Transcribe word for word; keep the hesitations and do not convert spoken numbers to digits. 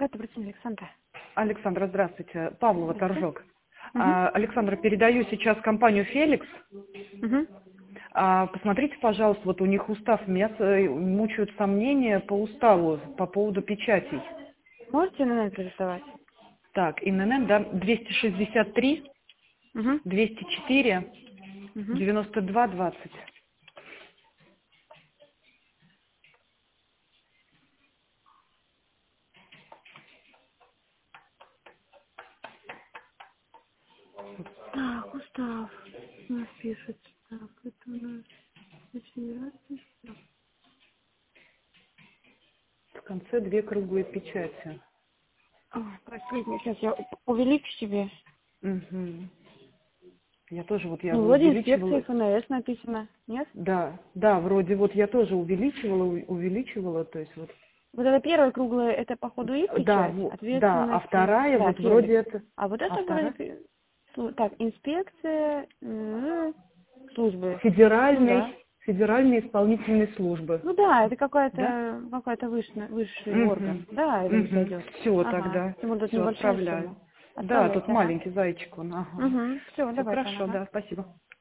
Добрый день, Александра. Александра, здравствуйте. Павлова, Здравствуйте. Торжок. Угу. А, Александра, передаю сейчас компанию «Феликс». Угу. А, Посмотрите, пожалуйста, вот у них устав, меня с- мучают сомнения по уставу по поводу печатей. Можете на это продиктовать? Так, ИНН, да, двести шестьдесят три, Угу. двести четыре, Угу. девяносто два двадцать. Так, устав. У нас пишет. Так, это у нас федерация. В конце две круглые печати. О, последний. Сейчас я увеличу себе. Угу. Я тоже вот я Ну, вроде инспекция увеличивала. ФНС написано. Нет? Да, да, вроде вот я тоже увеличивала, у- увеличивала, то есть вот. Вот это первая круглая, это походу их Да, печать, во- да, а ответственности. вторая Да, вот вроде Феликс. это, А вот а это вроде... вторая пи- слу- Так, инспекция м, службы. Ну федеральной, да. федеральной исполнительной службы. Ну да, это Да? какой-то какой-то высший, высший орган. Угу. Да, это не Угу. сойдет. Все Ага. тогда. Тем более тут Все, небольшая отправляю. сумма. Да, тут Отправляйте, ага. маленький зайчик он. Ага. Угу. Все, Все давайте, хорошо, ага. да, спасибо.